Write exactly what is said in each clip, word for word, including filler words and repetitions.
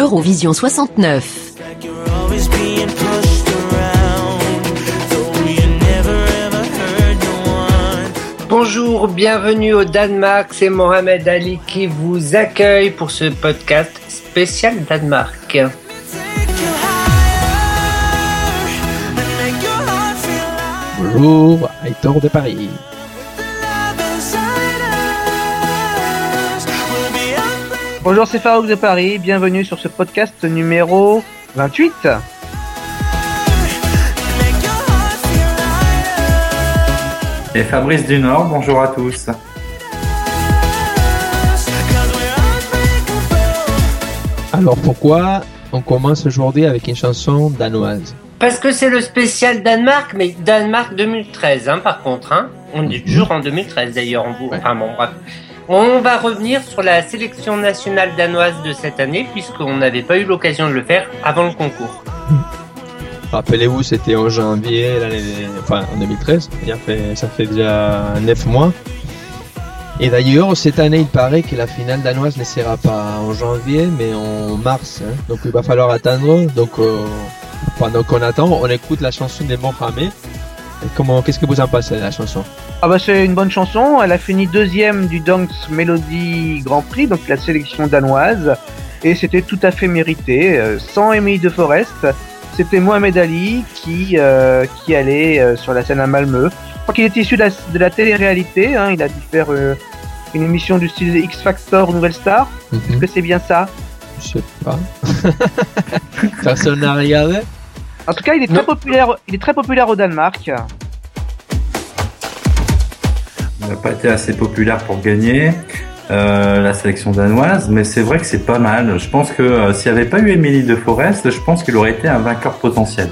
l'Eurovision soixante-neuf. Bonjour, bienvenue au Danemark, c'est Mohamed Ali qui vous accueille pour ce podcast spécial Danemark. Bonjour, Aitor de Paris. Bonjour, c'est Farouk de Paris, bienvenue sur ce podcast numéro vingt-huit. Et Fabrice du Nord, bonjour à tous. Alors pourquoi on commence aujourd'hui avec une chanson danoise? Parce que c'est le spécial Danemark, mais Danemark deux mille treize, hein, par contre. Hein. On est toujours en deux mille treize d'ailleurs. On, vous... enfin, bon, bref. On va revenir sur la sélection nationale danoise de cette année, puisqu'on n'avait pas eu l'occasion de le faire avant le concours. Rappelez-vous, c'était en janvier, l'année, enfin en deux mille treize, ça fait, ça fait déjà neuf mois. Et d'ailleurs, cette année, il paraît que la finale danoise ne sera pas en janvier, mais en mars. Hein. Donc il va falloir attendre. Donc euh, pendant qu'on attend, on écoute la chanson des Mohamed. Et comment, qu'est-ce que vous en pensez de la chanson? Ah bah c'est une bonne chanson. Elle a fini deuxième du Dance Melody Grand Prix, donc la sélection danoise, et c'était tout à fait mérité. Euh, sans Emily de Forest. C'était Mohamed Ali qui euh, qui allait euh, sur la scène à Malmö. Je crois qu'il est issu de la, de la télé-réalité. Hein. Il a dû faire euh, une émission du style X Factor Nouvelle Star. Mm-hmm. Est-ce que c'est bien ça? Je sais pas. Personne n'a regardé. En tout cas, il est très non. populaire. Il est très populaire au Danemark. Il n'a pas été assez populaire pour gagner euh, la sélection danoise, mais c'est vrai que c'est pas mal. Je pense que euh, s'il n'y avait pas eu Emily de Forest, je pense qu'il aurait été un vainqueur potentiel.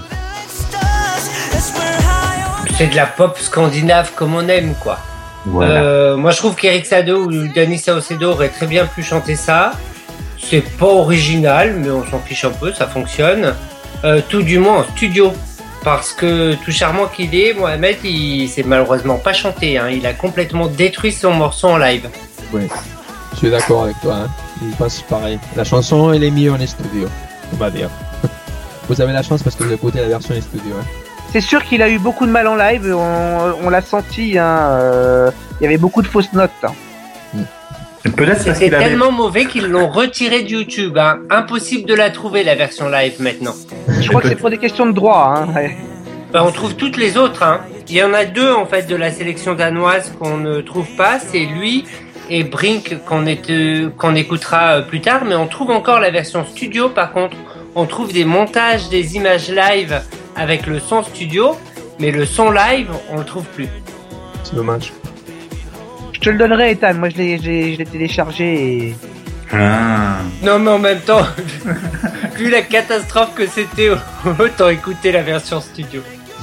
C'est de la pop scandinave comme on aime, quoi. Voilà. Euh, moi, je trouve qu'Eric Saade ou Danny Saucedo auraient très bien pu chanter ça. C'est pas original, mais on s'en fiche un peu, ça fonctionne. Euh, tout du moins en studio. Parce que tout charmant qu'il est, Mohamed, il s'est malheureusement pas chanté. Hein. Il a complètement détruit son morceau en live. Oui, je suis d'accord avec toi. Hein. Il passe pareil. La chanson, elle est mise en studio, on va dire. Vous avez la chance parce que vous écoutez la version en studio. Hein. C'est sûr qu'il a eu beaucoup de mal en live. On, on l'a senti. Hein. Euh, il y avait beaucoup de fausses notes. Hein. Peut-être C'était qu'il avait... tellement mauvais qu'ils l'ont retiré de YouTube. Hein. Impossible de la trouver, la version live maintenant. Je crois que c'est pour des questions de droit. Hein. Ouais. Ben, on trouve toutes les autres. Hein. Il y en a deux en fait de la sélection danoise qu'on ne trouve pas. C'est lui et Brink qu'on, est, euh, qu'on écoutera plus tard. Mais on trouve encore la version studio. Par contre, on trouve des montages des images live avec le son studio. Mais le son live, on le trouve plus. C'est dommage. Je te le donnerai, Ethan. Moi, je l'ai, j'ai, je l'ai téléchargé et... Ah. Non, mais en même temps, vu la catastrophe que c'était, autant écouter la version studio.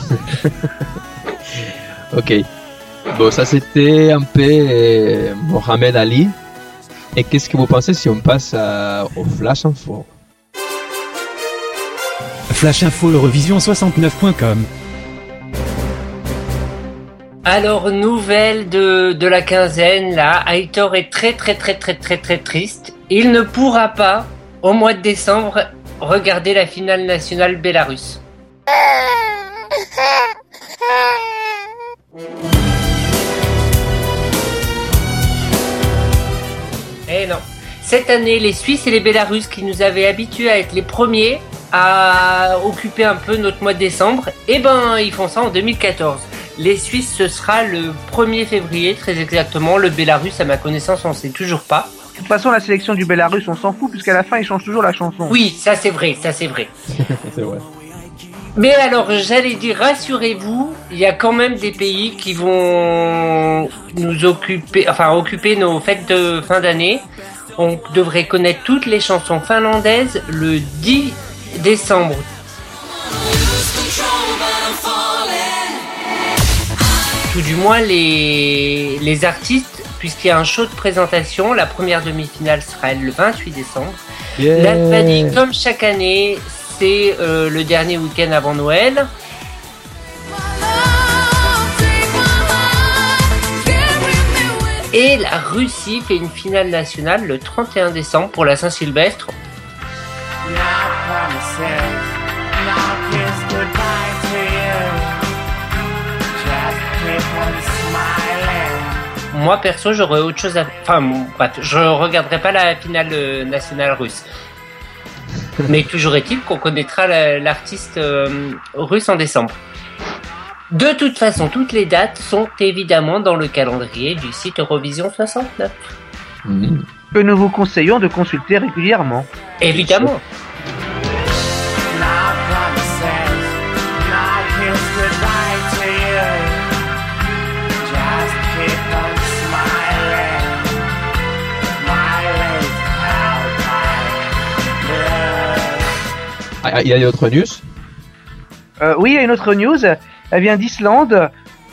Ok. Bon, ça c'était un peu euh, Mohamed Ali. Et qu'est-ce que vous pensez si on passe à, au Flash Info? Flash Info Eurovision soixante-neuf point com. Alors, nouvelle de, de la quinzaine, là, Aitor est très très très très très très triste. Il ne pourra pas, au mois de décembre, regarder la finale nationale Bélarus. Eh non. Cette année, les Suisses et les Bélarusses qui nous avaient habitués à être les premiers à occuper un peu notre mois de décembre, eh ben, ils font ça en deux mille quatorze. Les Suisses, ce sera le premier février, très exactement. Le Bélarus, à ma connaissance, on ne sait toujours pas. De toute façon, la sélection du Bélarus, on s'en fout, puisqu'à la fin, ils changent toujours la chanson. Oui, ça c'est vrai, ça c'est vrai. C'est vrai. Mais alors, j'allais dire, rassurez-vous, il y a quand même des pays qui vont nous occuper, enfin, occuper nos fêtes de fin d'année. On devrait connaître toutes les chansons finlandaises le dix décembre. Tout du moins les, les artistes, puisqu'il y a un show de présentation. La première demi-finale sera le vingt-huit décembre. Yeah. L'Albanie, comme chaque année, c'est euh, le dernier week-end avant Noël. Et la Russie fait une finale nationale le trente et un décembre pour la Saint-Sylvestre. Moi perso, j'aurais autre chose à. Enfin, bon, bref, je regarderai pas la finale euh, nationale russe. Mais toujours est-il qu'on connaîtra la, l'artiste euh, russe en décembre. De toute façon, toutes les dates sont évidemment dans le calendrier du site Eurovision soixante-neuf. Mmh. Que nous vous conseillons de consulter régulièrement. Évidemment. Ah, il y a d'autres news euh, Oui, il y a une autre news. Elle vient d'Islande.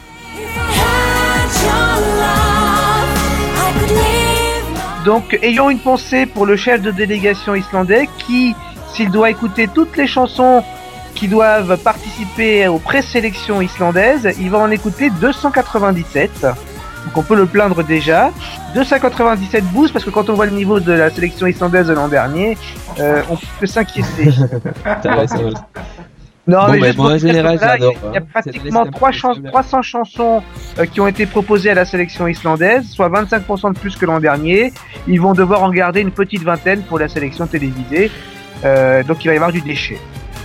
Donc, ayons une pensée pour le chef de délégation islandais qui, s'il doit écouter toutes les chansons qui doivent participer aux présélections islandaises, il va en écouter deux cent quatre-vingt-dix-sept. Donc on peut le plaindre déjà. deux cent quatre-vingt-dix-sept boosts, parce que quand on voit le niveau de la sélection islandaise de l'an dernier, euh, on peut s'inquiéter. Non, bon, mais, mais bon, en général, là, j'adore. il y a, il y a pratiquement trois cents chansons euh, qui ont été proposées à la sélection islandaise, soit vingt-cinq pour cent de plus que l'an dernier. Ils vont devoir en garder une petite vingtaine pour la sélection télévisée. Euh, donc il va y avoir du déchet.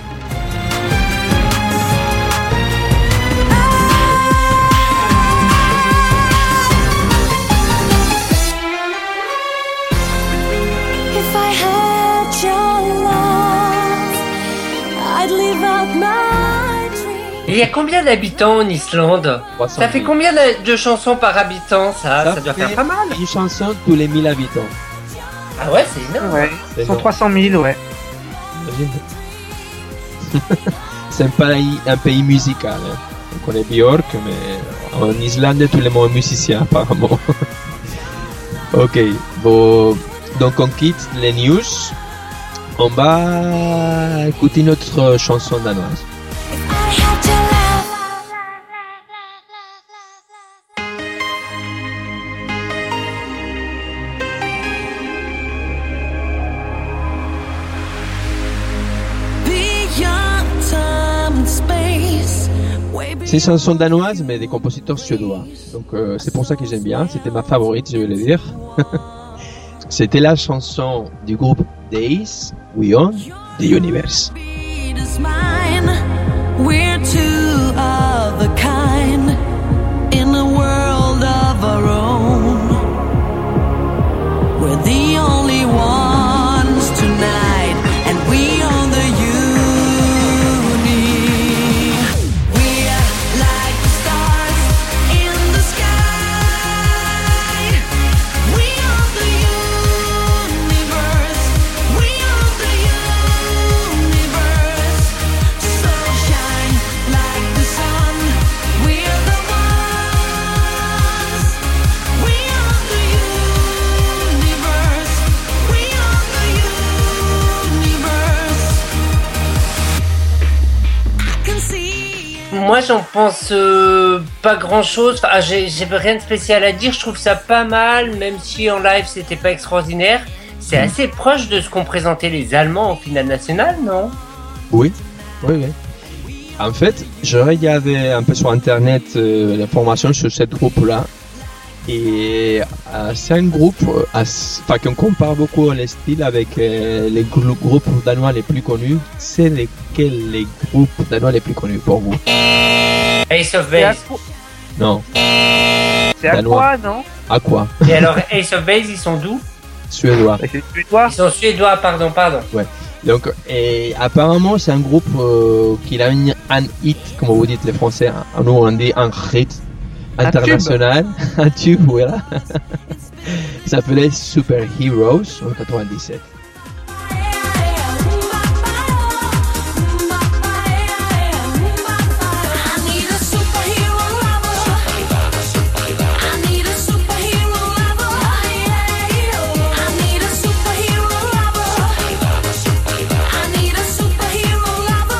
Il y a combien d'habitants en Islande ? Ça fait combien de chansons par habitant, ça Ça, ça doit faire pas mal. Une chanson tous les mille habitants. Ah ouais, c'est énorme. Ouais, c'est cent trois cent mille, ouais. C'est un pays, un pays musical. Hein. On connaît Björk, mais en Islande, tout le monde est musicien, apparemment. Ok, bon, donc on quitte les news. On va écouter notre chanson danoise. C'est une chanson danoise, mais des compositeurs suédois. Donc euh, c'est pour ça que j'aime bien. C'était ma favorite, je vais le dire. C'était la chanson du groupe Days, We Own the Universe. We're two of a kind in a world of our own. We're the only ones tonight, and we own the uni. We're like the stars in the sky. We own the universe. We own the universe. So shine like the sun. We're the ones. We own the universe. We own the universe. I can see it. Moi, j'en pense euh, pas grand-chose. Enfin, j'ai, j'ai rien de spécial à dire. Je trouve ça pas mal, même si en live c'était pas extraordinaire. C'est assez proche de ce qu'ont présenté les Allemands en finale nationale, non ? Oui, oui, oui. En fait, je regardais un peu sur internet euh, l'information sur ce groupe-là. Et euh, c'est un groupe euh, ass- enfin, qu'on compare beaucoup le style avec euh, les grou- groupes danois les plus connus. C'est lesquels les groupes danois les plus connus pour vous ? Ace of C'est à Base. quoi, Non, c'est à Danois. quoi, non? à quoi ? Et alors, Ace of Base, ils sont d'où ? Suédois. C'est suédois. Ils sont suédois, pardon, pardon. Donc, et apparemment, c'est un groupe euh, qui a un, un hit, comme vous dites les Français, en nous on dit un hit international, un tube, voilà. Ça s'appelait Super Heroes en quatre-vingt-dix-sept. I need a superhero lover. I need a superhero lover. I need a superhero lover. I need a superhero lover.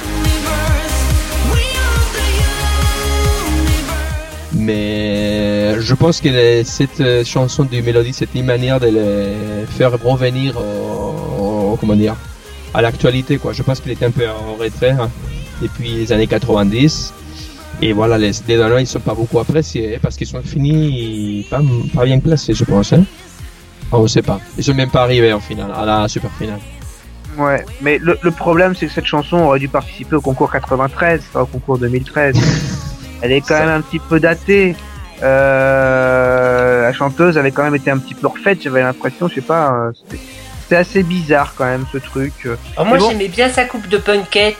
Universe, we are the universe. Mais je pense que les- cette euh, chanson du Mélodie, c'était une manière de les faire revenir au, au- comment dire, à l'actualité, quoi. Je pense qu'il était un peu en retrait hein, depuis les années quatre-vingt-dix. Et voilà, les, les Danois, ils sont pas beaucoup appréciés parce qu'ils sont finis pas, pas bien classés, je pense. Hein. Ah, on sait pas. Ils sont même pas arrivés en finale, à la super finale. Ouais, mais le, le problème c'est que cette chanson aurait dû participer au concours quatre-vingt-treize, pas au concours deux mille treize. Elle est quand Ça- même un petit peu datée. Euh, la chanteuse avait quand même été un petit peu refaite, j'avais l'impression, je sais pas, euh, c'était, c'était assez bizarre quand même ce truc. Oh, moi Mais bon. j'aimais bien sa coupe de punkette.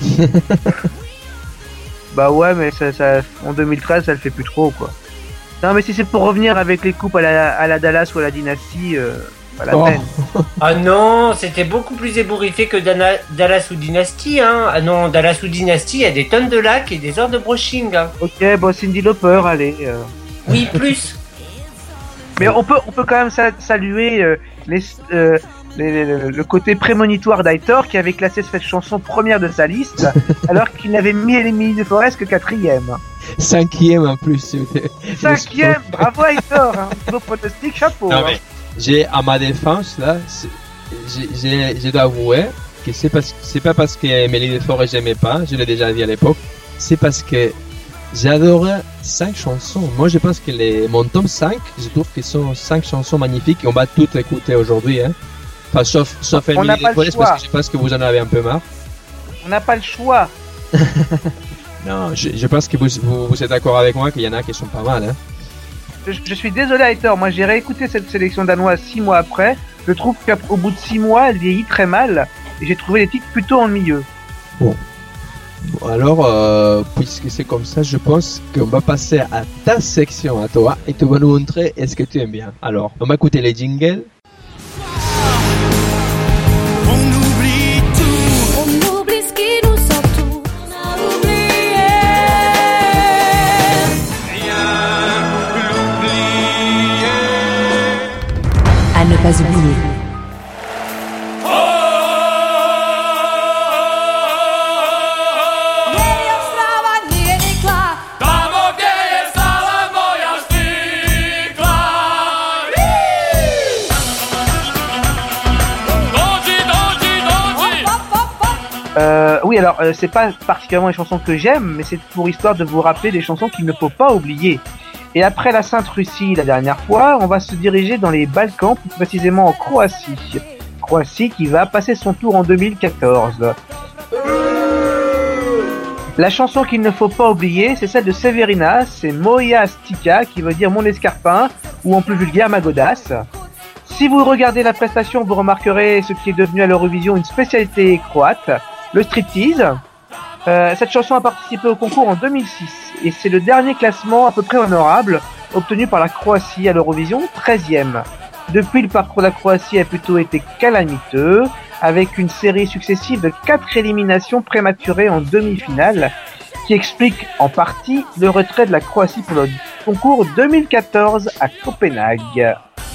Bah ouais, mais ça, ça, en deux mille treize ça le fait plus trop quoi. Non mais si c'est pour revenir avec les coupes à la, à la Dallas ou à la Dynasty, euh, pas la Oh. peine. Ah non, c'était beaucoup plus ébouriffé que Dana- Dallas ou Dynasty. Hein. Ah non, Dallas ou Dynasty, il y a des tonnes de lacs et des heures de brushing. Hein. Ok, bon Cyndi Lauper, allez. euh. Oui, plus. Mais on peut, on peut quand même sa- saluer euh, les, euh, les- les- le côté prémonitoire d'Aitor qui avait classé cette chanson première de sa liste alors qu'il n'avait mis Emily de Forest que quatrième. Cinquième en plus. c'était- Cinquième, bravo Aitor, hein. Vos pronostics, chapeau. Non, hein. mais j'ai à ma défense là, c'est- j'ai- j'ai- je dois avouer que c'est parce c'est pas parce que Emily de Forêt j'aimais pas, je l'ai déjà dit à l'époque, c'est parce que j'adorais cinq chansons. Moi je pense que les mon top cinq, je trouve que sont cinq chansons magnifiques et on va toutes écouter aujourd'hui hein. Enfin sauf sauf On n'a Emily pas de Forêt le choix. parce que je pense que vous en avez un peu marre. On n'a pas le choix. Non, je, je pense que vous, vous, vous êtes d'accord avec moi qu'il y en a qui sont pas mal hein. Je, je suis désolé Aitor, moi j'ai réécouté cette sélection danoise six mois après. Je trouve qu'au bout de six mois, elle vieillit très mal et j'ai trouvé les titres plutôt ennuyeux. Bon, alors, euh, puisque c'est comme ça, je pense qu'on va passer à ta section, à toi, et tu vas nous montrer est-ce que tu aimes bien. Alors, on va écouter les jingles. On oublie ce qui nous entoure. On a oublié. À ne pas oublier. Nije strava, nije nikla. Hop, hop, hop. Euh, oui, alors euh, c'est pas particulièrement les chansons que j'aime, mais c'est pour histoire de vous rappeler des chansons qu'il ne faut pas oublier. Et après la Sainte Russie la dernière fois, on va se diriger dans les Balkans, plus précisément en Croatie. Croatie qui va passer son tour en deux mille quatorze. La chanson qu'il ne faut pas oublier, c'est celle de Severina, c'est Moja Stika, qui veut dire mon escarpin, ou en plus vulgaire ma godasse. Si vous regardez la prestation, vous remarquerez ce qui est devenu à l'Eurovision une spécialité croate, le striptease. Euh, cette chanson a participé au concours en deux mille six et c'est le dernier classement à peu près honorable obtenu par la Croatie à l'Eurovision, treizième. Depuis, le parcours de la Croatie a plutôt été calamiteux, avec une série successive de quatre éliminations prématurées en demi-finale, qui explique en partie le retrait de la Croatie pour le concours deux mille quatorze à Copenhague.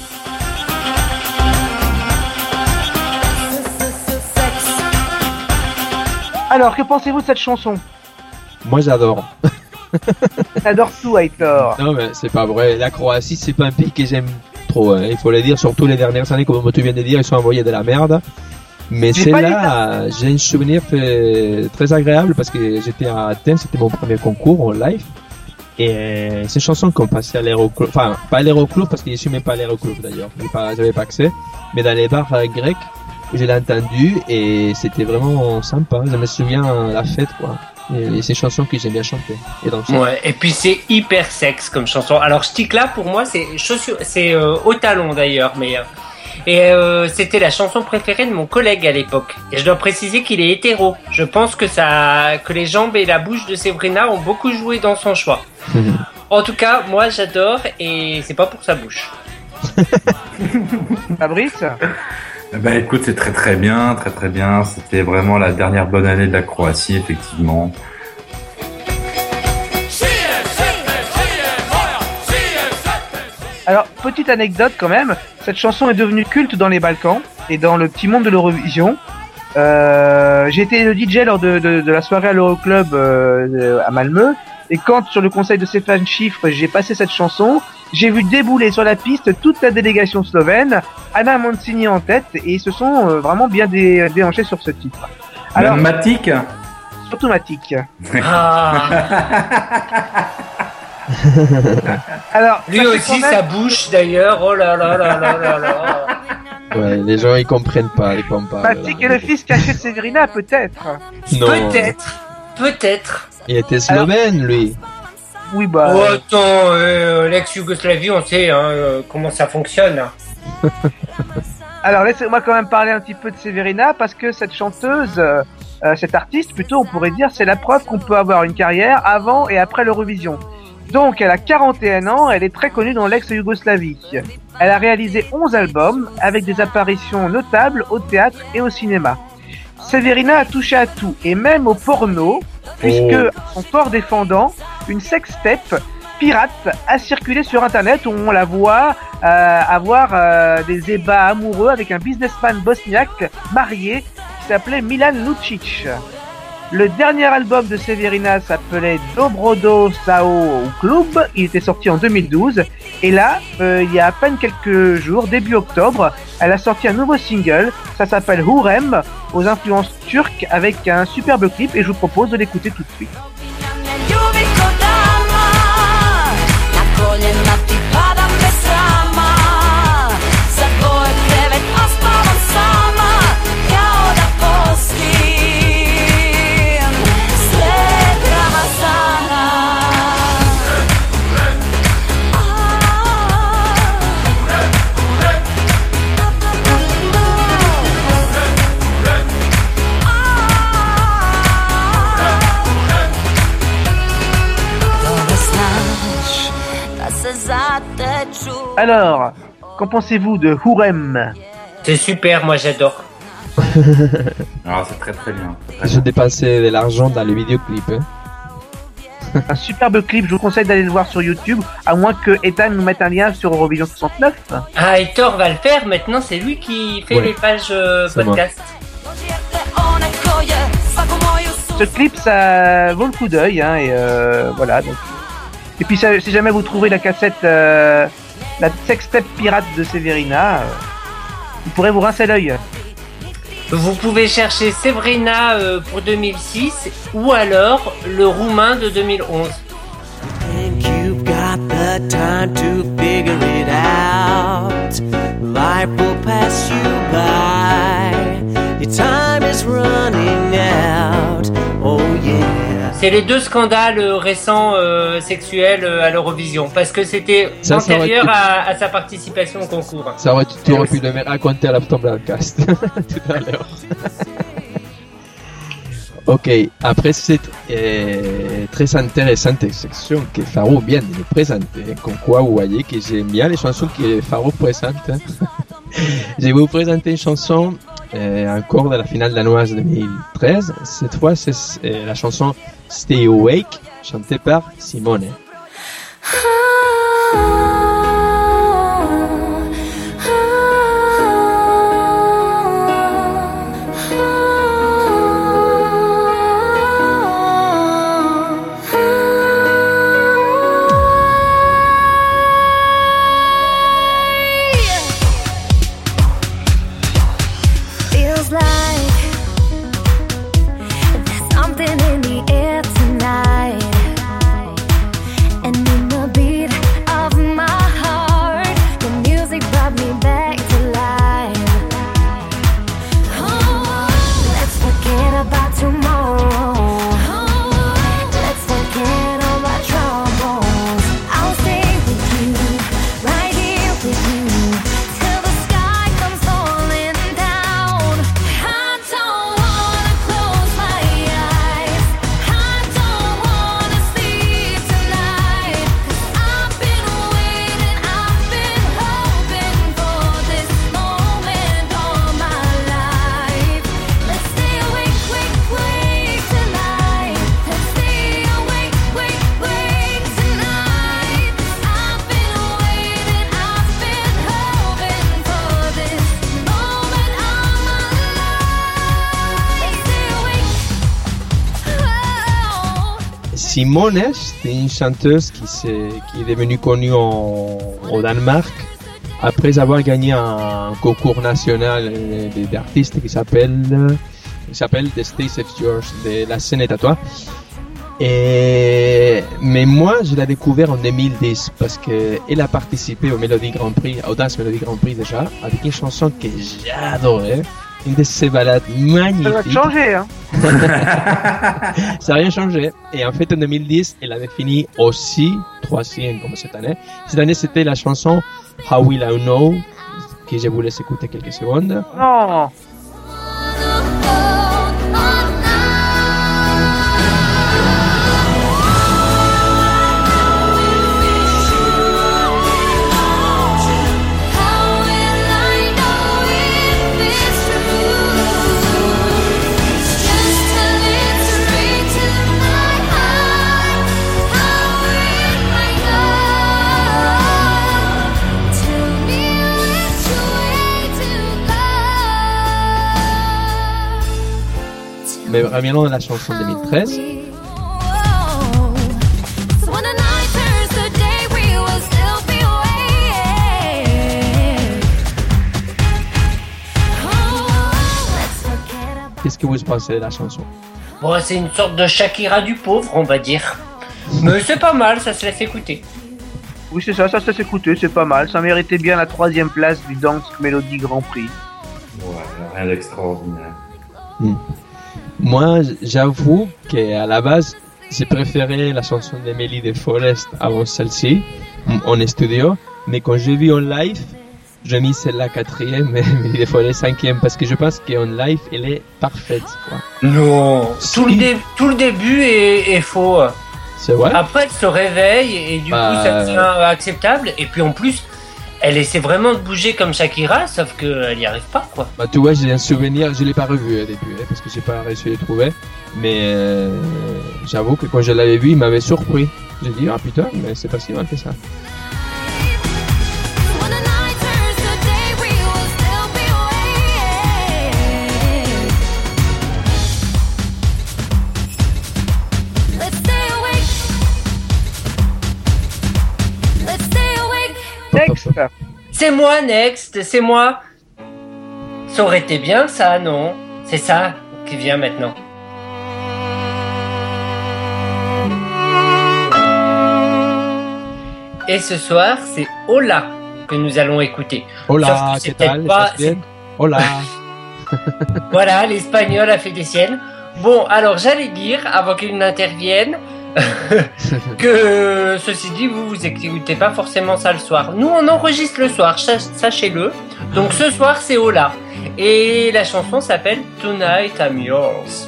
Alors, que pensez-vous de cette chanson? Moi, j'adore. J'adore tout, Aitor. Non, mais c'est pas vrai. La Croatie, c'est pas un pays que j'aime trop. Hein. Il faut le dire, surtout les dernières années, comme tu viens de dire, ils sont envoyés de la merde. Mais J'ai pas celle-là, j'ai un souvenir très, très agréable parce que j'étais à Athènes, c'était mon premier concours en live. Et euh, c'est une chanson qu'on passait à l'aéroclub, enfin, pas à l'aéroclub parce que je suis même pas à l'aéroclub d'ailleurs, j'avais pas, j'avais pas accès, mais dans les bars euh, grecs, où je l'ai entendu et c'était vraiment sympa. Je me souviens la fête, quoi. Et, et c'est une chanson que j'aime bien chanter. Et donc, Ouais, et puis c'est hyper sexe comme chanson. Alors Stikla pour moi c'est chaussure, c'est euh, au talon d'ailleurs, mais euh, et euh, c'était la chanson préférée de mon collègue à l'époque. Et je dois préciser qu'il est hétéro. Je pense que ça, que les jambes et la bouche de Severina ont beaucoup joué dans son choix. En tout cas, moi j'adore et c'est pas pour sa bouche. Fabrice? Bah écoute, c'est très très bien, très très bien. C'était vraiment la dernière bonne année de la Croatie, effectivement. Alors, petite anecdote quand même, cette chanson est devenue culte dans les Balkans et dans le petit monde de l'Eurovision. Euh, j'ai été le D J lors de, de, de la soirée à l'Euroclub euh, à Malmö Et quand, sur le conseil de Stéphane Chiffre, j'ai passé cette chanson, j'ai vu débouler sur la piste toute la délégation slovène, Anna Mancini en tête, et ils se sont euh, vraiment bien dé- déhanchés sur ce titre. Alors, Même Matic. surtout Matic. Ah, Alors, lui sachez aussi, quand même- sa bouche d'ailleurs. Oh là là là là là là. Ouais, les gens ils comprennent pas les compares. Matic est le fils caché de Severina, peut-être. Non, Peut-être, peut-être. il était slovène lui. Oui, bah. Oh attends, euh, l'ex-Yougoslavie, on sait hein, euh, comment ça fonctionne. Alors laissez-moi quand même parler un petit peu de Severina parce que cette chanteuse, euh, euh, cette artiste plutôt, on pourrait dire, c'est la preuve qu'on peut avoir une carrière avant et après l'Eurovision. Donc elle a quarante et un ans, elle est très connue dans l'ex-Yougoslavie. Elle a réalisé onze albums avec des apparitions notables au théâtre et au cinéma. Severina a touché à tout et même au porno puisque son corps défendant, une sextape pirate a circulé sur internet où on la voit euh, avoir euh, des ébats amoureux avec un businessman bosniaque marié qui s'appelait Milan Lucic. Le dernier album de Severina s'appelait Dobrodo Sao Club, il était sorti en deux mille douze et là, euh, il y a à peine quelques jours, début octobre, elle a sorti un nouveau single, ça s'appelle Hurem, aux influences turques avec un superbe clip et je vous propose de l'écouter tout de suite. Ljubi ko dama, na koljena ti padam bez srama. Za tvoj krevet ospavam sama, kao da postim sred Ramazana. Dobro znaš da se zateču. Alors, qu'en pensez-vous de Hurem? C'est super, moi j'adore. Alors c'est très très bien. Très, très Ils bien. ont dépensé de l'argent dans les vidéoclips. Hein. Un superbe clip, je vous conseille d'aller le voir sur YouTube, à moins que Ethan nous mette un lien sur Eurovision soixante-neuf. Ah, et Thor va le faire, maintenant c'est lui qui fait Ouais. les pages euh, C'est podcast. Dođete one koje svaku moju Ce clip, ça vaut le coup d'œil, hein, et euh, voilà. Donc. Et puis, ça- si jamais vous trouvez la cassette, euh, la sextape pirate de Severina, euh, vous pourrez vous rincer l'œil. Vous pouvez chercher Severina euh, pour deux mille six ou alors le roumain de deux mille onze. Think you've got the time to figure it out. Life will pass you by. Your time is running out. Oh yeah. C'est les deux scandales euh, récents euh, sexuels euh, à l'Eurovision, parce que c'était Ça, ça aurait antérieur pu- à, à sa participation au concours. Ça aurait, tu aurais pu le raconter à la tombe cast tout à l'heure. Ok, après cette euh, très intéressante section que Faro vient de nous présenter, comme quoi vous voyez que j'aime bien les chansons que Faro présente. Je vais vous présenter une chanson euh, encore de la finale danoise deux mille treize. Cette fois, c'est euh, la chanson Stay Awake, chantée par Simone. Feels like there's something in the air tonight, and in the beat Simone, c'était une chanteuse qui, s'est, qui est devenue connue en, au Danemark après avoir gagné un concours national euh, d'artistes qui s'appelle, qui s'appelle The Stage of Yours, de la scène est à toi. Et, mais moi, je l'ai découvert en deux mille dix parce que elle a participé au Melody Grand Prix, au Dance Melody Grand Prix déjà, avec une chanson que j'adorais, une de ces balades magnifiques. Ça va changer, hein. Ça n'a rien changé. Et en fait, en deux mille dix, elle avait fini aussi troisième comme cette année. Cette année, c'était la chanson How Will I Know, que je vous laisse écouter quelques secondes. Non. Mais revenons à la chanson de deux mille treize. Qu'est-ce que vous pensez de la chanson? Bon, c'est une sorte de Shakira du pauvre, on va dire. Mais c'est pas mal, ça se laisse écouter. Oui, c'est ça, ça se laisse écouter, c'est pas mal. Ça méritait bien la troisième place du Dance Melody Grand Prix. Ouais, rien d'extraordinaire. Hmm. Moi, j'avoue qu'à la base, j'ai préféré la chanson d'Emily de Forest avant celle-ci, en studio. Mais quand j'ai vu en live, j'ai mis celle-là quatrième et Emily de Forest cinquième parce que je pense qu'en live, elle est parfaite. Quoi. Non, tout le, dé- tout le début est, est faux. C'est vrai. Après, elle se réveille et du Bah, coup, ça devient acceptable. Et puis en plus, elle essaie vraiment de bouger comme Shakira, sauf qu'elle n'y arrive pas, quoi. Bah, tu vois, j'ai un souvenir, je l'ai pas revu au début, hein, parce que j'ai pas réussi à le trouver. Mais euh, j'avoue que quand je l'avais vu, il m'avait surpris. J'ai dit, ah putain, mais c'est pas si mal que ça. Next. C'est moi, Next, c'est moi. Ça aurait été bien, ça, non? C'est ça qui vient maintenant. Et ce soir, c'est Hola que nous allons écouter. Hola, Sauf que c'est ¿qué tal? peut-être pas- ¿Estás bien? Hola. Voilà, l'espagnol a fait des siennes. Bon, alors j'allais dire, avant qu'il n'intervienne, que ceci dit, vous vous écoutez pas forcément ça le soir. Nous, on enregistre le soir, sach- sachez-le. Donc ce soir, c'est Hola. Et la chanson s'appelle Tonight I'm Yours.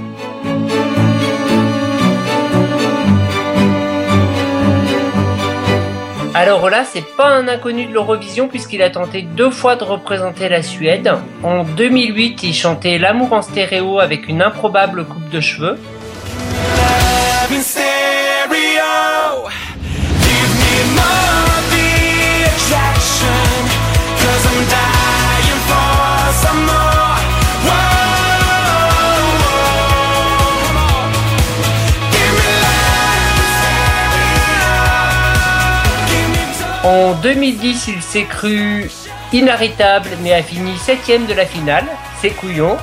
Alors Hola, c'est pas un inconnu de l'Eurovision puisqu'il a tenté deux fois de représenter la Suède. En deux mille huit, il chantait L'amour en stéréo avec une improbable coupe de cheveux. In stereo, give me more the attraction, 'cause I'm dying for some more. Whoa, come on, give me love, give me time. En deux mille dix, il s'est cru inarrêtable mais a fini septième de la finale. C'est couillon.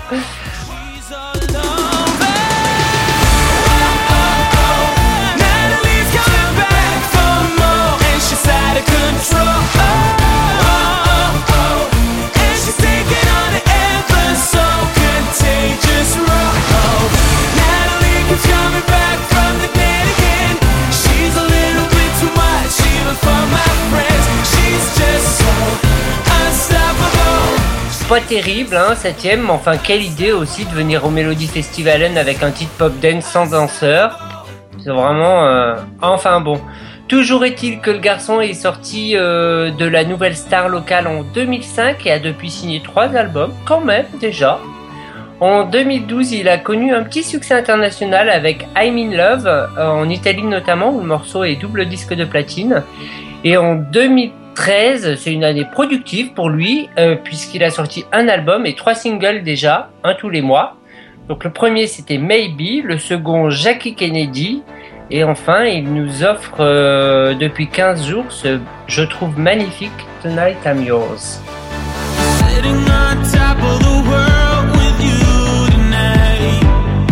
Natalie's coming back for more, and she's out of control. Oh, oh, oh, and she's taking on an ever so contagious role. Natalie keeps coming back from the dead again. She's a little bit too much even for my friends. She's just so unstoppable. Pas terrible, hein, septième, mais enfin quelle idée aussi de venir au Melody Festivalen avec un titre pop dance sans danseur. C'est vraiment... euh, Enfin bon. Toujours est-il que le garçon est sorti euh, de la nouvelle star locale en deux mille cinq et a depuis signé trois albums, quand même déjà. En deux mille douze, il a connu un petit succès international avec I'm in Love, euh, en Italie notamment, où le morceau est double disque de platine. Et en deux mille treize, c'est une année productive pour lui, euh, puisqu'il a sorti un album et trois singles déjà, un tous les mois. Donc le premier c'était Maybe, le second Jackie Kennedy, Et enfin, il nous offre euh, depuis quinze jours ce, je trouve magnifique, Tonight I'm Yours. Sitting on top of the world with you tonight.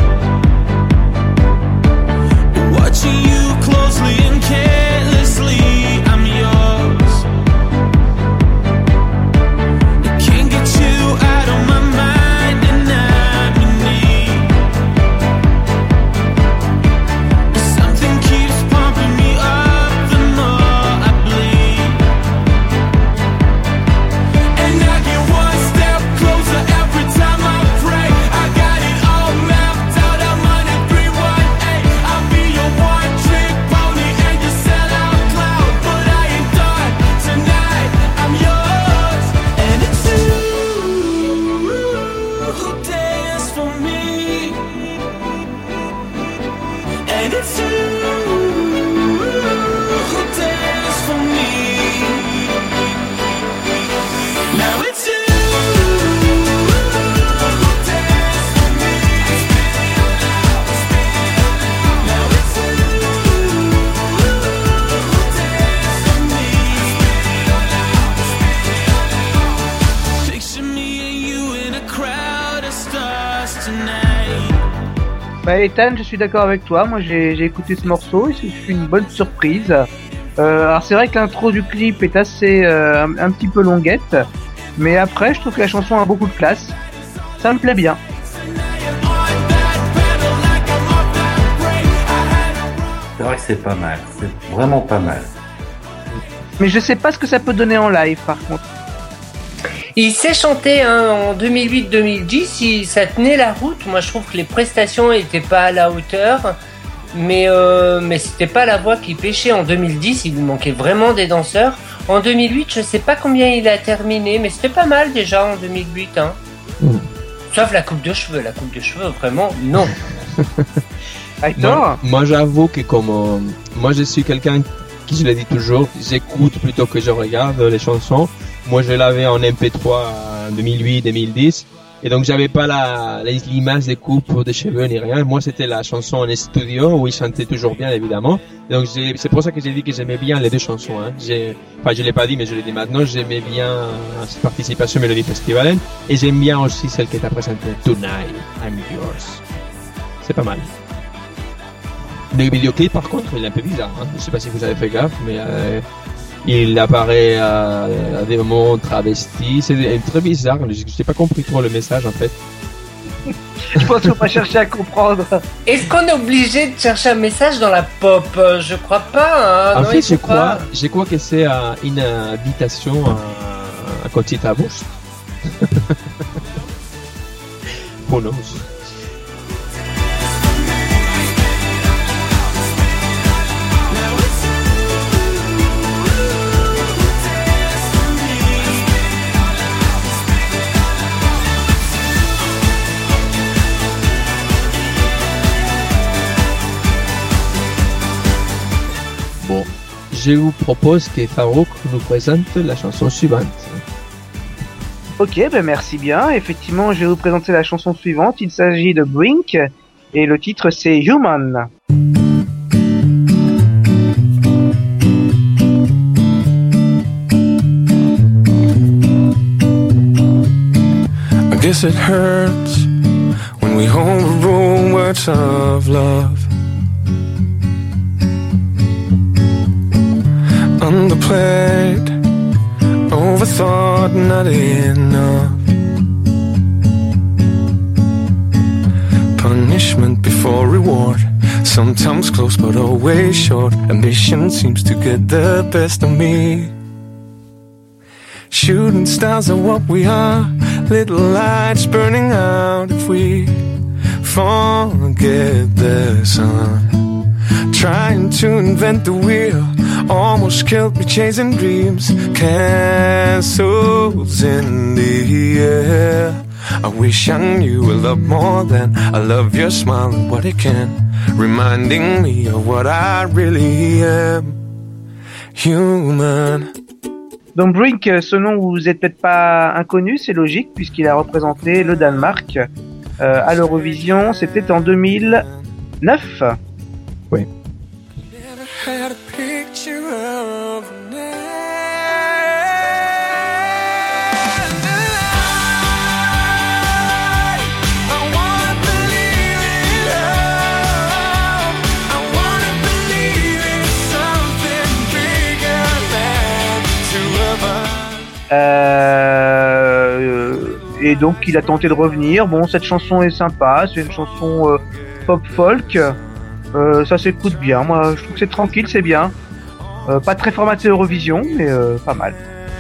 Watching you closely and carelessly, I'm yours. I can't get you out of my mind and I'm in need. Something keeps pumping me up the more I bleed. And I get one step closer every time I pray. I got it all mapped out, I'm on a three one eight. I'll be your one trick pony and your sellout cloud. But I ain't done, tonight I'm yours. And it's you who dance for me. And it's you who dance for me. Now it's you who dance for me. Now it's you who dance for me. Picture me and you in a crowd of stars tonight. Bah Ethan, je suis d'accord avec toi, moi j'ai, j'ai écouté ce morceau et c'est une bonne surprise. Euh, alors c'est vrai que l'intro du clip est assez euh, un, un petit peu longuette, mais après je trouve que la chanson a beaucoup de classe, ça me plaît bien. C'est vrai que c'est pas mal, c'est vraiment pas mal. Mais je sais pas ce que ça peut donner en live par contre. Il s'est chanté hein, en deux mille huit deux mille dix, il, ça tenait la route. Moi je trouve que les prestations n'étaient pas à la hauteur, mais, euh, mais c'était pas la voix qui pêchait. En deux mille dix, il lui manquait vraiment des danseurs. En deux mille huit, je sais pas combien il a terminé, mais c'était pas mal déjà en deux mille huit. Hein. Mm. Sauf la coupe de cheveux, la coupe de cheveux, vraiment, non. Hector, Moi, moi, j'avoue que comme euh, moi je suis quelqu'un qui, je le dis toujours, j'écoute plutôt que je regarde les chansons. Moi je l'avais en M P trois en deux mille huit deux mille dix et donc j'avais pas la les- l'image des coupes de cheveux ni rien. Moi c'était la chanson en studio où il chantait toujours bien évidemment. Et donc j'ai- c'est pour ça que j'ai dit que j'aimais bien les deux chansons. Hein. J'ai, enfin je l'ai pas dit mais je l'ai dit maintenant. J'aimais bien euh, cette participation Melody Festival et j'aime bien aussi celle qui t'a présentée Tonight I'm Yours. C'est pas mal. Le vidéoclip, par contre, il est un peu bizarre. Hein. Je sais pas si vous avez fait gaffe, mais euh, il apparaît à, à des moments travestis. C'est très bizarre. Je n'ai pas compris trop le message, en fait. je pense qu'on va chercher à comprendre. Est-ce qu'on est obligé de chercher un message dans la pop? Euh, Je crois pas. Hein. en non, fait, il faut je crois, pas. je crois que c'est euh, une invitation à, à Conchita Wurst. Who knows? Bon, je vous propose que Farouk nous présente la chanson suivante. Ok, ben merci bien. Effectivement, je vais vous présenter la chanson suivante. Il s'agit de Brink et le titre c'est Human. I guess it hurts when we overrule words of love. Underplayed, overthought, not enough. Punishment before reward, sometimes close but always short. Ambition seems to get the best of me. Shooting stars are what we are, little lights burning out if we forget the sun. Trying to invent the wheel, almost killed me chasing dreams. Castles in the air. I wish I knew a lot more than I love your smile and what it can, reminding me of what I really am. Human. Donc Brink, ce nom vous êtes peut-être pas inconnu, c'est logique puisqu'il a représenté le Danemark euh, à l'Eurovision. C'était en deux mille neuf. Oui. had a picture of an end. And I, I wanna believe in love. I wanna believe in something bigger than two of us. Euh, et donc il a tenté de revenir. Bon, cette chanson est sympa, c'est une chanson euh, pop folk. Euh, ça s'écoute bien. Moi, je trouve que c'est tranquille, c'est bien. Euh, pas très formaté Eurovision, mais euh, pas mal.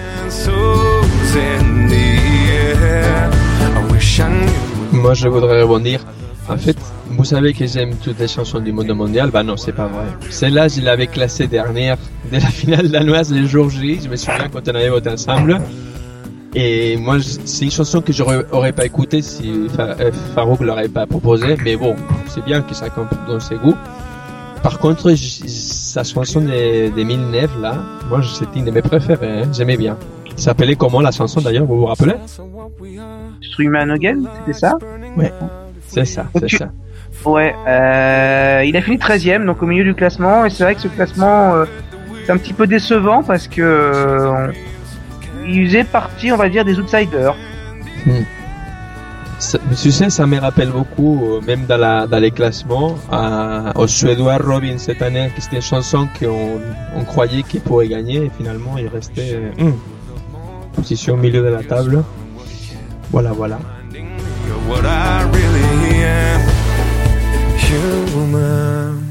Moi, je voudrais rebondir. En fait, vous savez que j'aime toutes les chansons du monde mondial. Bah non, c'est pas vrai. Celle-là, je l'avais classée dernière de la finale danoise le jour J. Je me souviens quand on avait voté ensemble. Et moi, c'est une chanson que j'aurais aurais pas écoutée si Farouk l'aurait pas proposée. Mais bon, c'est bien que ça compte dans ses goûts. Par contre, j- sa chanson de deux mille neuf, là, moi, c'était une de mes préférées. Hein. J'aimais bien. Ça s'appelait comment la chanson d'ailleurs, vous vous rappelez? Struman Again, c'était ça? Ouais, c'est ça, c'est tu... ça. Ouais, euh, il a fini treizième, donc au milieu du classement. Et c'est vrai que ce classement, euh, c'est un petit peu décevant parce que euh, on... il faisait partie, on va dire, des outsiders. Hmm. Ça, tu sais, ça me rappelle beaucoup, euh, même dans, la, dans les classements, à, au Suédois Robin cette année, qui c'était une chanson qu'on on croyait qu'il pourrait gagner, et finalement il restait euh, hmm, position au milieu de la table. Voilà, voilà. What I really am, human.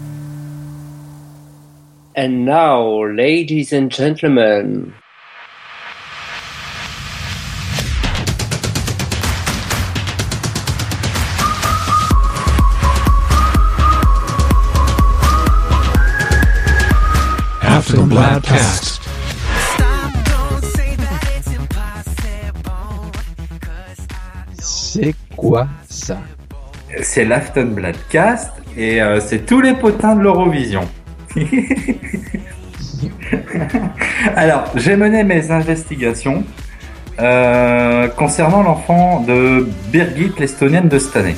And now, ladies and gentlemen, Afton Bladcast. C'est quoi ça? C'est l'Aftonbladcast et euh, c'est tous les potins de l'Eurovision. Alors, j'ai mené mes investigations euh, concernant l'enfant de Birgit, l'Estonienne de cette année.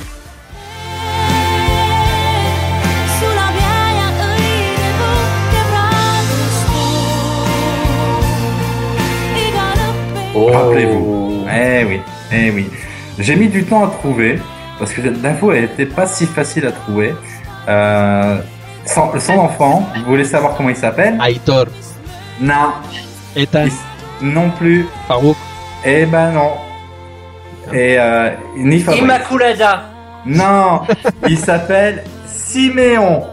Oh. Rappelez-vous. Eh oui, eh oui. J'ai mis du temps à trouver parce que l'info elle était pas si facile à trouver. Euh, son, son enfant, vous voulez savoir comment il s'appelle? Aitor. Non. Ethan. Il- non plus. Farouk. Eh ben non. Et euh, ni Fabrice. Immaculada. Non, il s'appelle Siméon.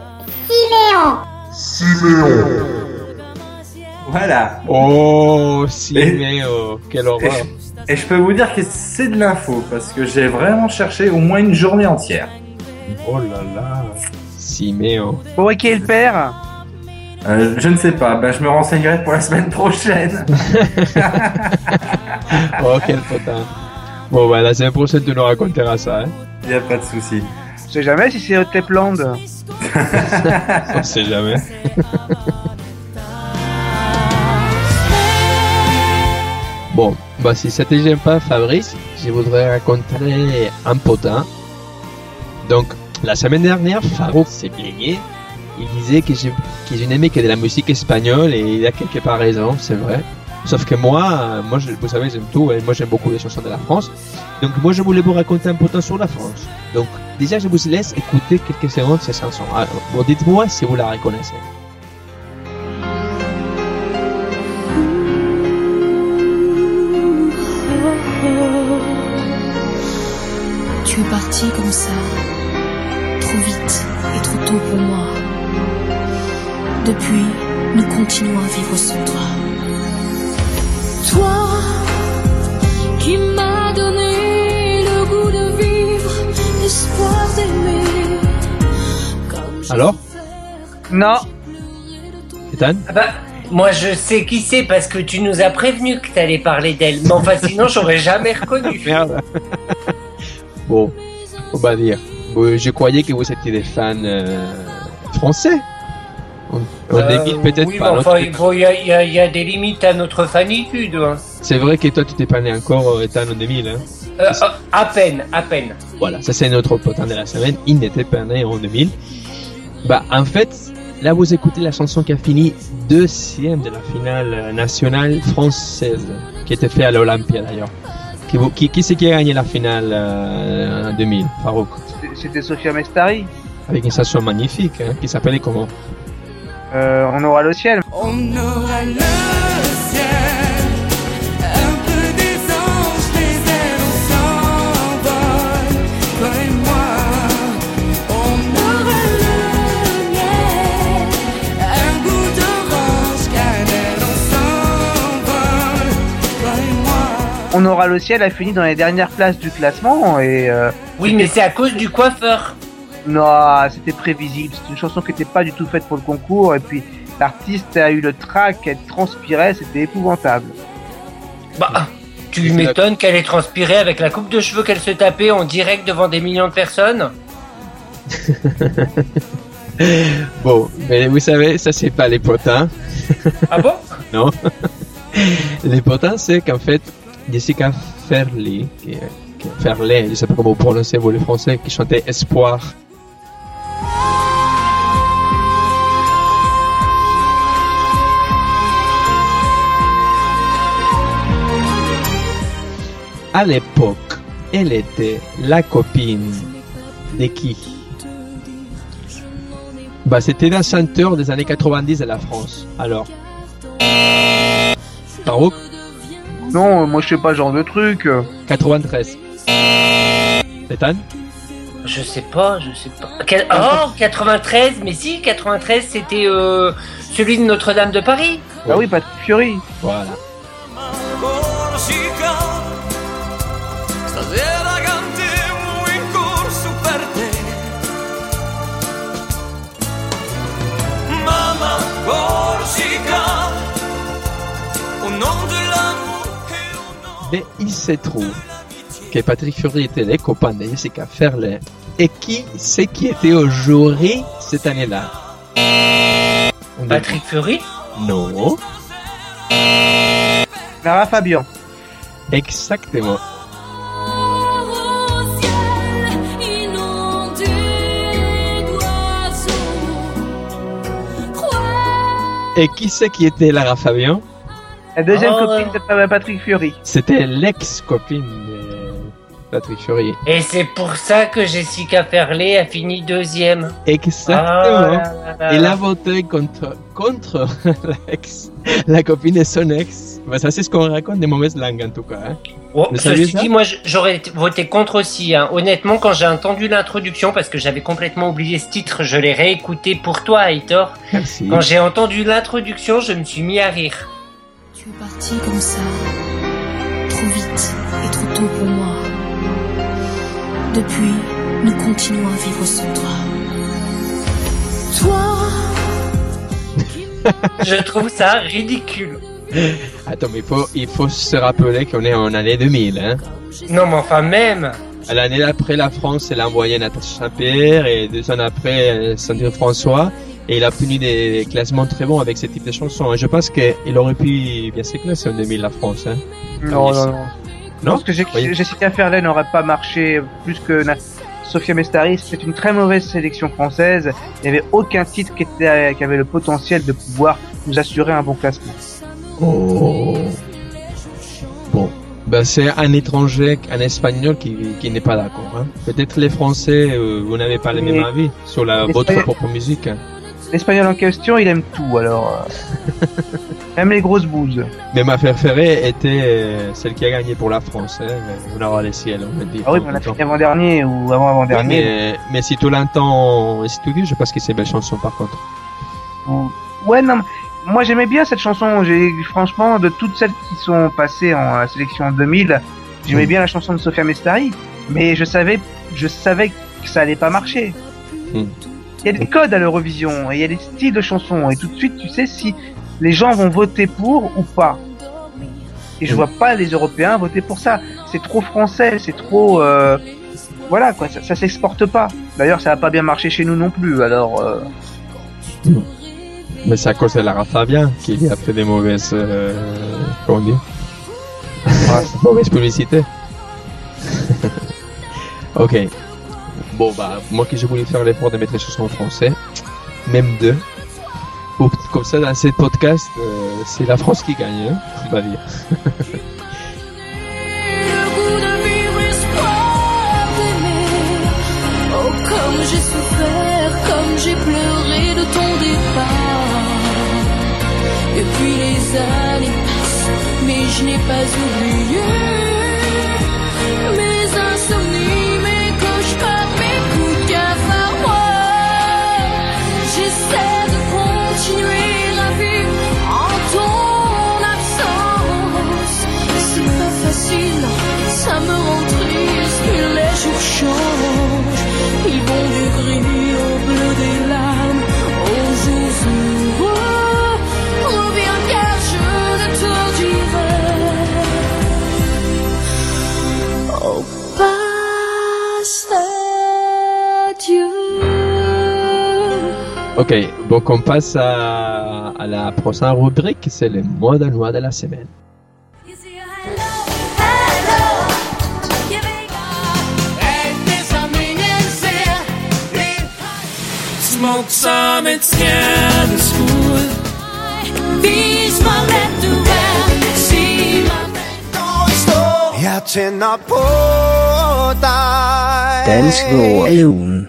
Siméon. Voilà. Oh, Siméo. Quelle Et horreur. je, et je peux vous dire que c'est de l'info parce que j'ai vraiment cherché au moins une journée entière. Oh là là. Siméo. Pour qui est le père? Euh, je ne sais pas, ben, je me renseignerai pour la semaine prochaine. Oh, quel potin. Bon, bah, la semaine prochaine, tu nous raconteras ça, hein. Il n'y a pas de souci. Je sais jamais si c'est Hotepland. On sait jamais. Bon, bah, si ça te gêne pas, Fabrice, je voudrais raconter un potin. Donc, la semaine dernière, Farouk s'est plaigné. Il disait que je, que je n'aimais que de la musique espagnole et il a quelque part raison, c'est vrai. Sauf que moi, moi, je, vous savez, j'aime tout et moi j'aime beaucoup les chansons de la France. Donc moi, je voulais vous raconter un potin sur la France. Donc déjà, je vous laisse écouter quelques secondes ces chansons. Alors, bon, dites-moi si vous la reconnaissez. Tu es parti comme ça, trop vite et trop tôt pour moi. Depuis, nous continuons à vivre sans toi. Toi, qui m'as donné le goût de vivre, l'espoir d'aimer. Comme je Alors Non. Ethan? Ah bah, moi je sais qui c'est parce que tu nous as prévenu que t'allais parler d'elle. Mais enfin sinon j'aurais jamais reconnu. Merde. Bon, faut pas dire. Bon, je croyais que vous étiez des fans euh, français. On, on Euh, débite peut-être oui, pas. mais l'autre enfin, truc. il faut- il y, a- il y a- il y a des limites à notre fanitude. Hein. C'est vrai que toi, tu t'es pas né encore, euh, Ethan, en deux mille. Hein. Euh, euh, à peine, à peine. Voilà, ça c'est notre potin de la semaine. Il n'était pas né en deux mille. Bah, en fait, là vous écoutez la chanson qui a fini deuxième de la finale nationale française, qui était faite à l'Olympia d'ailleurs. Qui, qui, qui c'est qui a gagné la finale euh, en deux mille, Farouk? C'était Sofia Mestari. Avec une chanson magnifique, hein, qui s'appelait comment? Euh, on aura le ciel. On aura le ciel, un peu des anges, des ailes, on s'envole, toi et moi. On aura le miel, un goût d'orange, cannelle, on s'envole, toi et moi. On aura le ciel a fini dans les dernières places du classement et. Euh, Oui, mais c'est à cause du coiffeur. Non, c'était prévisible. C'est une chanson qui n'était pas du tout faite pour le concours. Et puis, l'artiste a eu le trac, elle transpirait, c'était épouvantable. Bah, tu m'étonnes qu'elle ait transpiré avec la coupe de cheveux qu'elle se tapait en direct devant des millions de personnes. Bon, mais vous savez, ça c'est pas les potins. Ah bon? Non. Les potins, c'est qu'en fait, Jessica Fairley, qui est, qui est Fairley, je sais pas comment vous prononcez vous les français, qui chantait Espoir. À l'époque, elle était la copine de qui? Bah, c'était un chanteur des années quatre-vingt-dix de la France. Alors, Farouk? Non, moi je sais pas ce genre de truc. quatre-vingt-treize. Ethan? Je sais pas, je sais pas. Quel- Oh, quatre-vingt-treize, mais si, quatre-vingt-treize c'était euh, celui de Notre-Dame de Paris. Ah oui, Patrick Fiori. Voilà. Corsica, stasera cantiamo in corso per te. Mamma Corsica, au nom de l'amour et au nom... Mais il se trouve que Patrick Fiori était les copains de Jessica Fairley. Et qui c'est qui était au jury cette année-là? On dit- Patrick Fiori? Non. Lara Fabian. Exactement. Au ciel, inondé d'oiseaux. Crois Et qui c'est qui était Lara Fabian? La deuxième Oh. copine de Patrick Fiori. C'était l'ex-copine de Patrick Fiori. Et c'est pour ça que Jessica Fairley a fini deuxième. Exactement. Ah là là. Il a voté contre, contre l'ex, la copine de son ex. Bah, ça, c'est ce qu'on raconte des mauvaises langues, en tout cas. Hein. Oh, Vous saviez ceci ça dit, moi j- j'aurais été- voté contre aussi. Hein. Honnêtement, quand j'ai entendu l'introduction, parce que j'avais complètement oublié ce titre, je l'ai réécouté pour toi, Aitor. Merci. Quand j'ai entendu l'introduction, je me suis mis à rire. Tu es parti comme ça, trop vite et trop tôt pour moi. Depuis, nous continuons à vivre sans toi. Toi, Je trouve ça ridicule. Attends, mais il faut, il faut se rappeler qu'on est en année deux mille, hein. Non, mais enfin même. À l'année d'après, la France, elle a envoyé Natacha Saint-Pierre et deux ans après, euh, Sandrine François. Et il a obtenu des classements très bons avec ce type de chansons. Et je pense qu'il aurait pu bien se classer en deux mille, la France, hein. Non, oui, non, c'est- non. Je Non? pense que Jess- Oui. Jessica Fairley n'aurait pas marché plus que na- Sofia Mestari. C'était une très mauvaise sélection française. Il n'y avait aucun titre qui, était, qui avait le potentiel de pouvoir nous assurer un bon classement. Oh. Bon. Ben, c'est un étranger, un espagnol qui, qui n'est pas d'accord, hein. Peut-être les Français, euh, vous n'avez pas le Mais- même avis sur la, Les votre Espagnols- propre musique, hein. L'espagnol en question, il aime tout, alors. euh, Même les grosses bouses. Mais ma préférée était euh, celle qui a gagné pour la France, hein. On aura les ciels, on va dire. Ah oui, mais on a fini avant-dernier ou avant-avant-dernier. mais, mais si tu l'entends en studio, je pense que c'est belle chanson par contre. Ouais, non, mais moi j'aimais bien cette chanson. J'ai franchement, de toutes celles qui sont passées en euh, sélection deux mille, j'aimais Mm. bien la chanson de Sofia Mestari, mais je savais, je savais que ça allait pas marcher. Mm. Il y a des codes à l'Eurovision et il y a des styles de chansons et tout de suite tu sais si les gens vont voter pour ou pas. Et je Mm. vois pas les Européens voter pour ça. C'est trop français, c'est trop, euh, voilà quoi, ça, ça s'exporte pas. D'ailleurs, ça a pas bien marché chez nous non plus. Alors. Euh... Mais c'est à cause de Lara Fabian qu'il a fait des mauvaises, euh, comment dire, mauvaise publicité. Ok. Bon bah, moi que j'ai voulu faire l'effort de mettre les chansons en français, même deux, Ou, comme ça, dans ce podcast, euh, c'est la France qui gagne, hein, on va dire. Le goût de vivre, espoir d'aimer. Oh, comme j'ai souffert, comme j'ai pleuré de ton départ. Et puis les années passent, mais je n'ai pas oublié mes insomnies, mes cauchemars, mes coups de cafard. J'essaie de continuer la vie en ton absence. C'est pas facile, ça me rend triste, mais les jours changent. Ils vont du gris au bleu des larmes, aux jours heureux. Reviens car je ne te dirai. Oh, passe adieu. Ok, donc on passe à, à la prochaine rubrique, c'est le mot danois de la semaine. Smoke some, it's here to school. Vis mig rätt du är, se mig. Jeg tænder på dig. Dansk ord af ugen.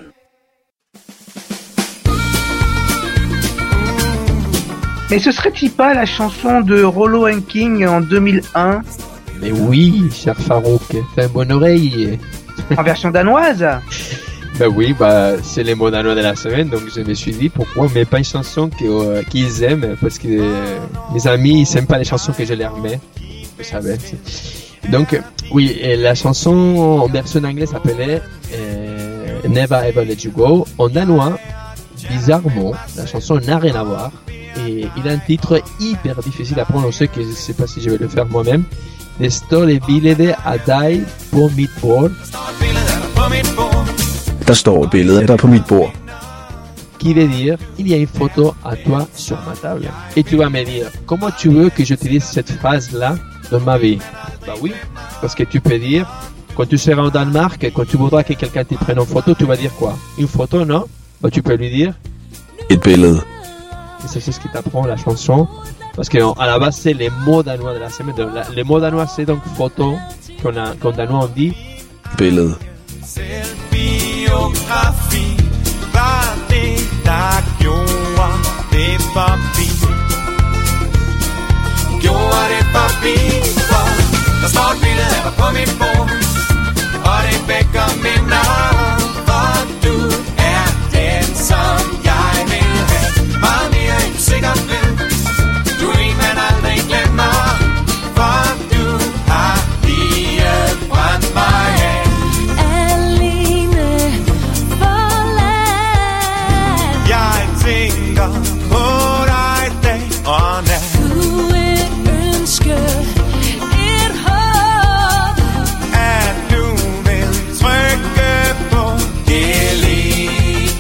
Mais ce serait-il pas la chanson de Rollo and King en deux mille un Mais oui, cher Farouk, t'as une bonne oreille. en version danoise? Bah oui, bah c'est les mots danois de la semaine, donc je me suis dit pourquoi on met pas une chanson que, euh, qu'ils aiment, parce que euh, mes amis ils aiment pas les chansons que je leur mets, vous savez. Donc oui, et la chanson en version anglaise s'appelait euh, Never Ever Let You Go. En danois, bizarrement, la chanson n'a rien à voir et il a un titre hyper difficile à prononcer que je sais pas si je vais le faire moi-même. Det står det billede af dig på mit bord. Der står et billede af dig på mit bord. Qui veut dire, il y a une photo à toi sur ma table. Et tu vas me dire, comment tu veux que j'utilise cette phrase-là dans ma vie? Bah oui, parce que tu peux dire, quand tu seras en Danemark, quand tu voudras que quelqu'un te prenne en photo, tu vas dire quoi? Une photo, non? Bah tu peux lui dire. Et billede. Et ça, c'est ce qui t'apprend la chanson. Parce que à la base, c'est les mots danois de la semaine. La, les mots danois, c'est donc photo, qu'en a, qu'en danois on dit. Billede. Selvbiografi var det, der gjorde det forbi. Gjorde det forbi, for der står et billede af mig på mit bord, og det vækker mit navn, for du er den, som jeg vil have. Meget mere end du sikkert ved. Du er en, man aldrig glemmer, for du har lige brændt mig af. Jeg tænker på dig dag og nat. Du vil ønske et håb, At du vil trykke på delete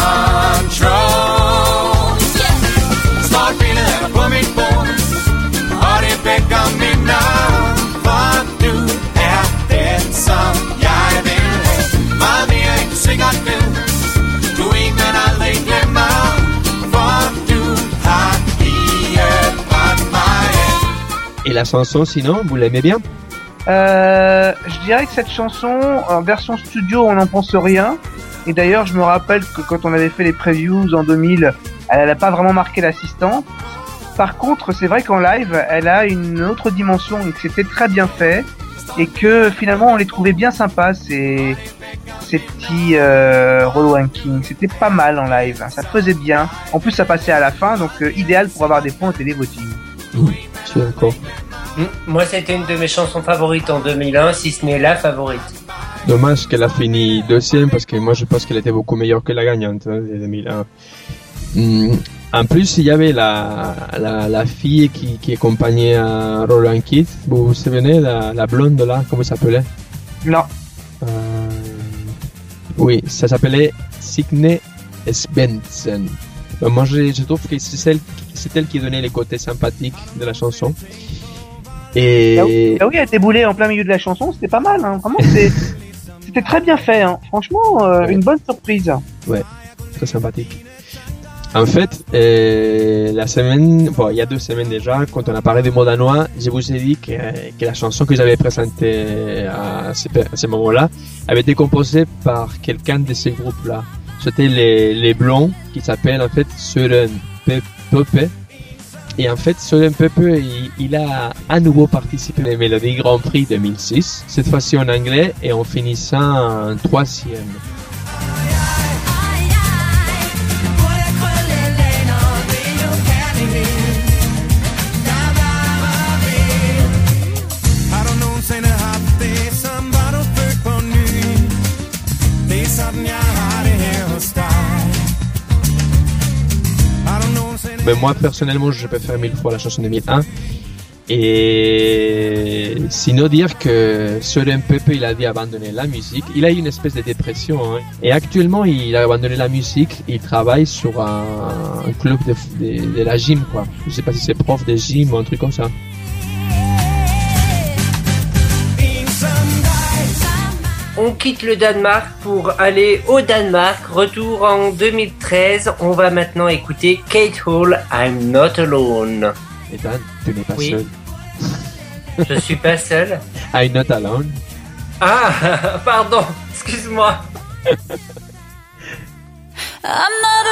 control. Der står et billede af dig på mit bord, og det vækker mit navn, for du er den, som jeg vil have. Meget mere end du sikkert ved. Du er en, man aldrig glemmer, for du har lige brændt mig af. Et la chanson, sinon, vous l'aimez bien? Euh, je dirais que cette chanson, en version studio, on n'en pense rien. Et d'ailleurs, je me rappelle que quand on avait fait les previews en deux mille, elle n'a pas vraiment marqué l'assistante. Par contre, c'est vrai qu'en live, elle a une autre dimension et que c'était très bien fait. Et que finalement, on les trouvait bien sympas, ces, ces petits euh, Rollo and King. C'était pas mal en live, ça faisait bien. En plus, ça passait à la fin, donc euh, idéal pour avoir des points au télévoting. Oui, je suis d'accord. Mm. Moi, c'était une de mes chansons favorites en deux mille un, si ce n'est la favorite. Dommage qu'elle a fini deuxième parce que moi je pense qu'elle était beaucoup meilleure que la gagnante hein, de deux mille un. Hum, en plus, il y avait la, la, la fille qui, qui accompagnait à Roland Keith. Vous vous souvenez, la, la blonde là, comment ça s'appelait? Non. Euh, oui, ça s'appelait Signe Svendsen. Ben, moi je, je trouve que c'est celle, c'est elle qui donnait les côtés sympathiques de la chanson. Et... Ah oui, ah oui, elle était boulée en plein milieu de la chanson, c'était pas mal, hein. Vraiment, c'était, c'était très bien fait, hein. Franchement, euh, ouais. Une bonne surprise. Ouais, très sympathique. En fait, euh, la semaine, bon, il y a deux semaines déjà, quand on a parlé des mots danois, je vous ai dit que, que la chanson que j'avais présentée à ce, à ce moment-là avait été composée par quelqu'un de ces groupes-là. C'était les, les Blonds, qui s'appellent en fait Søren Pepe. Et en fait, Søren Pepe, il, il a à nouveau participé à la Mélodie Grand Prix deux mille six, cette fois-ci en anglais et en finissant en troisième. Mais moi personnellement je préfère mille fois la chanson de deux mille un. Et sinon dire que Søren Pepe il a dû abandonner la musique. Il a eu une espèce de dépression hein. Et actuellement il a abandonné la musique. Il travaille sur un, un club de, de, de la gym quoi. Je sais pas si c'est prof de gym ou un truc comme ça. On quitte le Danemark pour aller au Danemark. Retour en deux mille treize. On va maintenant écouter Kate Hall, I'm Not Alone. Et Dan, tu n'es pas oui. seul. Je suis pas seul. I'm Not Alone. Ah, pardon, excuse-moi. I'm not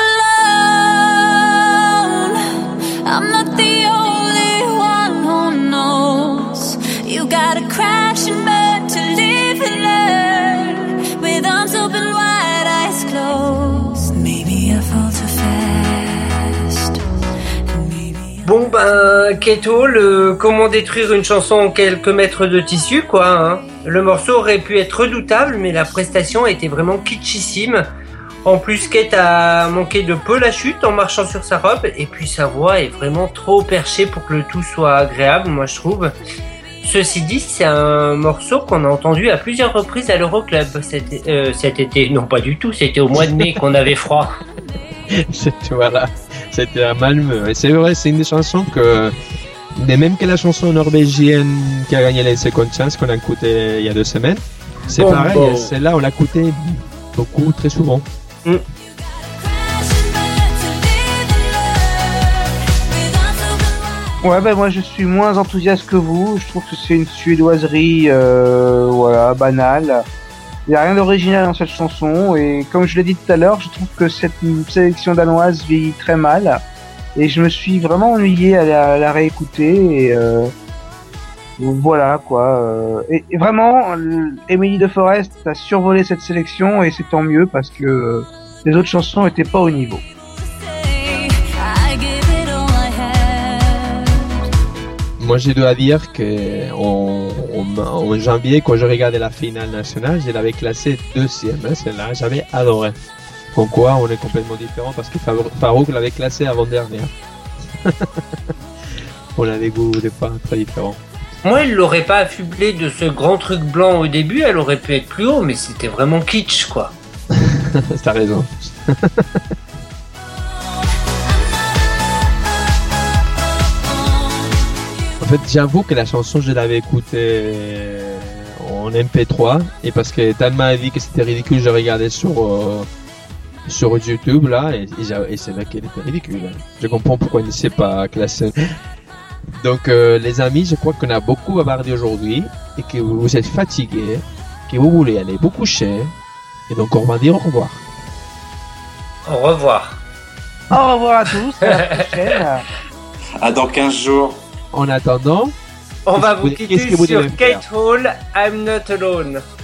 alone. I'm not the only one who knows. You gotta crash and burn to live and learn. With arms open wide, eyes closed. Maybe I fall too fast. Bon ben, Kate Hall, euh, comment détruire une chanson en quelques mètres de tissu quoi hein. Le morceau aurait pu être redoutable, mais la prestation était vraiment kitschissime. En plus, Kate a manqué de peu la chute en marchant sur sa robe, et puis sa voix est vraiment trop perchée pour que le tout soit agréable, moi je trouve. Ceci dit, c'est un morceau qu'on a entendu à plusieurs reprises à l'Euroclub cet, euh, cet été. Non, pas du tout, c'était au mois de mai qu'on avait froid. C'était, voilà, c'était à Malmö. Et c'est vrai, c'est une des chansons que, même que la chanson norvégienne qui a gagné les Second Chance qu'on a écouté il y a deux semaines, c'est bon, pareil, bon. Celle-là on l'a écouté beaucoup, très souvent. Mm. Ouais, ben moi je suis moins enthousiaste que vous. Je trouve que c'est une suédoiserie, euh, voilà, banale. Il n'y a rien d'original dans cette chanson, et comme je l'ai dit tout à l'heure, je trouve que cette sélection danoise vieillit très mal. Et je me suis vraiment ennuyé à la, à la réécouter. Et euh, voilà quoi. Et, et vraiment, Emily de Forest a survolé cette sélection, et c'est tant mieux parce que euh, les autres chansons n'étaient pas au niveau. Moi, je dois dire que en, en, en janvier, quand je regardais la finale nationale, je l'avais classée deuxième. Hein, celle-là, j'avais adoré. Comme quoi, on est complètement différents parce que Farouk l'avait classée avant-dernière. On a des goûts des fois très différents. Moi, elle l'aurait pas affublé de ce grand truc blanc au début. Elle aurait pu être plus haut, mais c'était vraiment kitsch, quoi. T'as raison. En fait, j'avoue que la chanson, je l'avais écoutée en M P trois, et parce que Dan m'a dit que c'était ridicule, je regardais sur euh, sur YouTube là, et, et, et c'est vrai qu'elle était ridicule. Je comprends pourquoi il ne s'est pas classé. Donc, euh, les amis, je crois qu'on a beaucoup bavardé aujourd'hui, et que vous êtes fatigués, que vous voulez aller vous coucher, et donc on va dire au revoir. Au revoir. Au revoir à tous, à la prochaine. À dans quinze jours. En attendant, on va vous quitter que vous sur devez Kate faire Hall, I'm Not Alone.